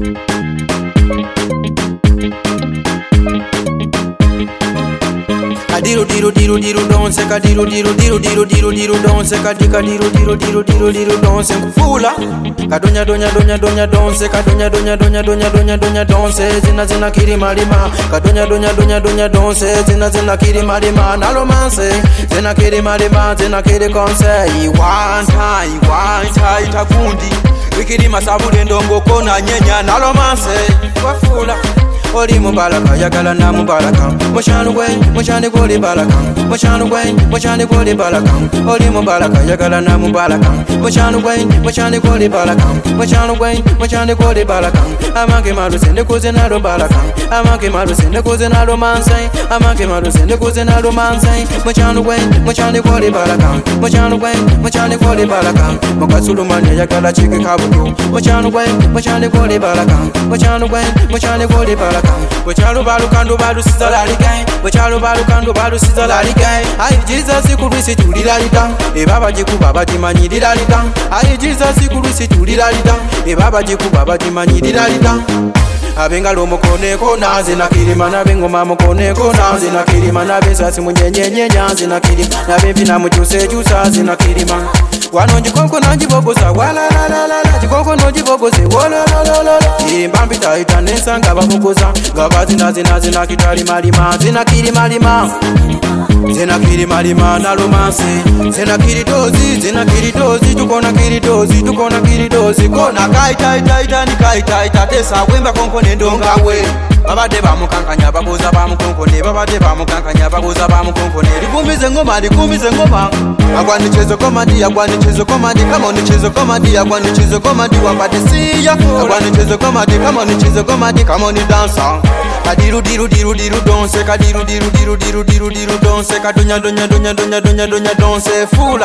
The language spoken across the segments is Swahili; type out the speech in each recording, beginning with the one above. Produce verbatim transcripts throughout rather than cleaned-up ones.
Diru diru diru diru don't say diru diru diru diru diru diru don't say kadika diru diru diru diru diru don't say fula kadonya donya donya donya don't say kadonya donya donya donya donya donya don't say zina zina kiri malima kadonya donya donya donya don't say zina zina kiri malima na romance zina kiri malima zina kiri konse one time one time takundi wikiri masabule ndongo kona nyenya na romance kwa fula Ori mubalaka yagala na mubalaka Moshanu gwe moshani goli balaka Moshanu gwe moshani goli balaka Ori mubalaka yagala na mubalaka Moshanu gwe moshani goli balaka Moshanu gwe moshani goli balaka Amanke maru sende kuze na balaka Amanke maru sende kuze na romance Amanke maru sende kuze na romance Moshanu gwe moshani goli balaka Moshanu gwe moshani goli balaka Mokasulu manya yagala chike kabuto Moshanu gwe moshani goli balaka Moshanu gwe moshani goli balaka Bochalu balu kando balu sizalali gang Bochalu balu kando balu sizalali gang Ayi Jesus kurisi tulilalita E baba jiku baba jimanyi lilalita Ayi Jesus kurisi tulilalita E baba jiku baba jimanyi lilalita Abenga lo mokone kona zina kirima na bengo mama kone kona zina kirima na besasi munyenye nyenya zina kirima na bempi na mujuse jusa zina kirima Wano njikoko na njibogoza wala la la la la Jikoko no njibogoze wala la la la la Imbambi taita nesa ngaba bogoza Ngaba zina zina zina kitari malima Zina kiri malima Zina kiri malima na romance Zina kiri dozi Zina kiri dozi Tukona kiri dozi Tukona kiri dozi Kona kaita ita ita ni kaita ita Tesa wemba konko nendonga we Baba deba mukankanya bagoza ba mukonkone Baba deba mukankanya bagoza ba mukonkone Likumize ngoma likumize ngoma Agwani chezo komadi agwani chezo komadi Kama oni chezo komadi agwani chezo komadi Wambade siya Agwani chezo komadi Kama oni chezo komadi Kama oni dansa Kadiru diru diru diru donse Kadiru diru diru diru diru diru donse Kadonya donya donya donya donya donya donse Fula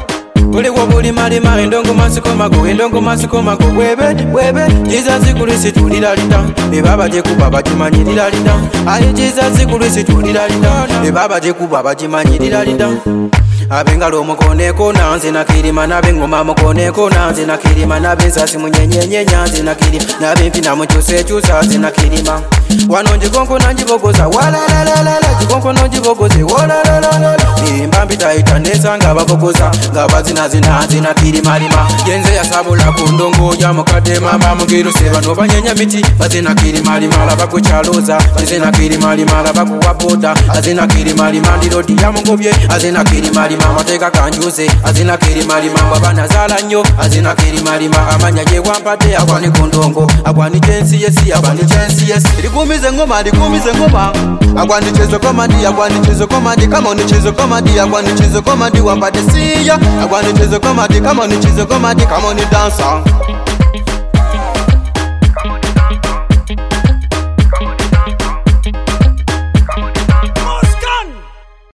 Uli wabuli malima endongo masiko mago Endongo masiko mago Webe webe Jesus kurisi tulilalita E baba jeku baba jimanyi lilalita Ayi Jesus kurisi tulilalita E baba jeku baba jimanyi lilalita Abenga lo mokone kona Zina kirima na bengo mama kone kona Zina kirima na bensasi munyenye nyenya Zina kirima na bempi na mchuse chusa Zina kirima Wano njikonko na njibogoza wala la la la la Jikonko no njibogoze wala la la la la Imbambi taita nesa ngaba bogoza Ngaba zina zina zina kirima lima Yenze ya sabula kundongo ya mokade mama Mungiru seba no banyenya miti Bazina kirima lima laba kuchaloza Bazina kirima lima laba kuwapoda Azina kirima lima ndirodi ya mungobye Azina kirima lima mateka kanjuse Azina kirima lima babana zala nyo Azina kirima lima amanya ye wampate Agwani kundongo Agwani jensi yesi Agwani jensi yesi Likumize ngoma likumize ngoma Agwani chezo komadi Agwani chezo komadi Kama oni chezo komadi Agwani chezo komadi Wambade siya Agwani chezo komadi Kama oni chezo komadi Kama oni dansa